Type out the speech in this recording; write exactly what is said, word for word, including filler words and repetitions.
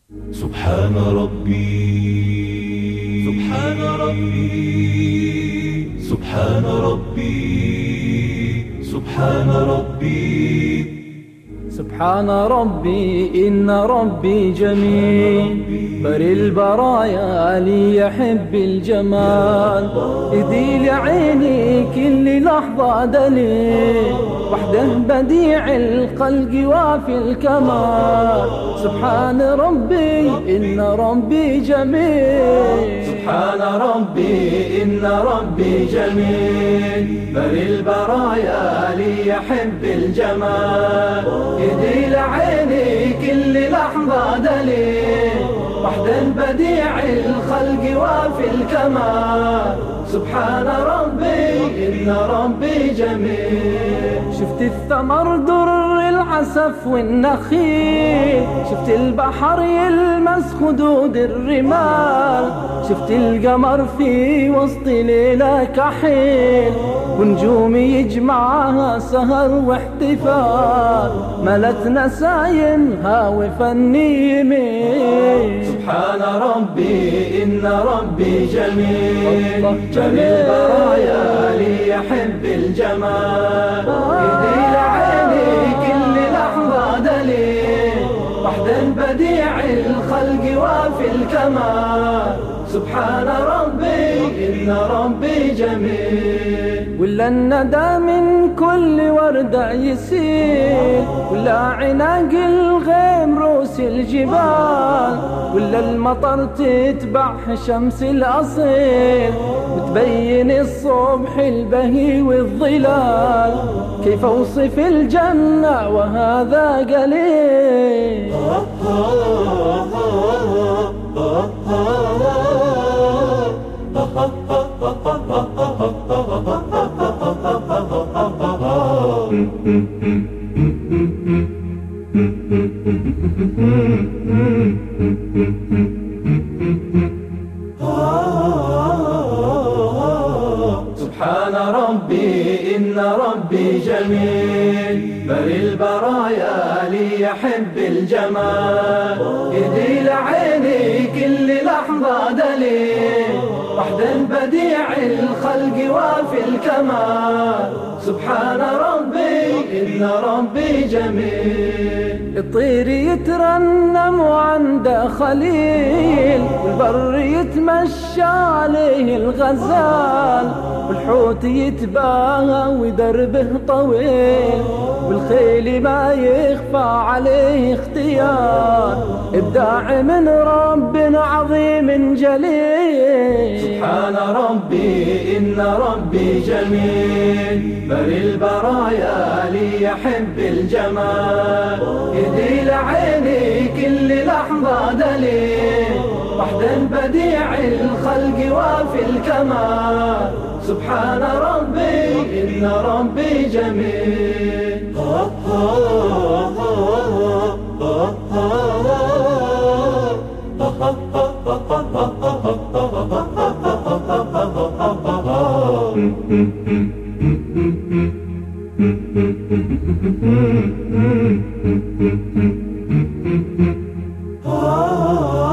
سبحان ربي سبحان ربي سبحان ربي سبحان ربي سبحان ربي إن ربي جميل، بري البرايا لي يحب الجمال، يدي لعيني كل لحظة دليل، وحده بديع الخلق وافي الكمال. سبحان ربي إن ربي جميل، سبحان ربي إن ربي جميل، بري البرايا لي يحب الجمال، يدي لعيني كل لحظة دليل، وحده بديع الخلق وافي الكمال. سبحان ربي إن ربي جميل. شفت الثمر در العسف والنخيل، شفت البحر يلمس خدود الرمال، شفت القمر في وسط ليلة كحيل، ونجوم يجمعها سهر واحتفال، ملت نسايمها وفني يميل. سبحان ربي إن ربي جميل، بري البرايا لي يحب الجمال، يدي لعيني كل لحظة دليل، وحده بديع الخلق وافي الكمال. سبحان ربي إن ربي جميل. ولا الندى من كل وردة يسيل، ولا عناق الغيم روس الجبال، ولا المطر تتبع شمس الأصيل، وتبين الصبح البهي والظلال. كيف أوصف الجنة وهذا قليل؟ سبحان ربي إن ربي جميل، بري البرايا لي يحب الجمال، يدي لعيني كل لحظة دليل، وحده بديع الخلق وافي الكمال. سبحان ربي إن ربي جميل. الطير يترنم وعنده خليل، والبر يتمشى عليه الغزال، والحوت يتباهى ودربه طويل، والخيل ما يخفى عليه اختيار، إبداع من رب عظيم جليل. سبحان ربي إن ربي جميل، بري البرايا لي يحب الجمال، يدي لعيني كل لحظة دليل، وحده بديع الخلق وافي الكمال. سبحان ربي إن ربي جميل. Oh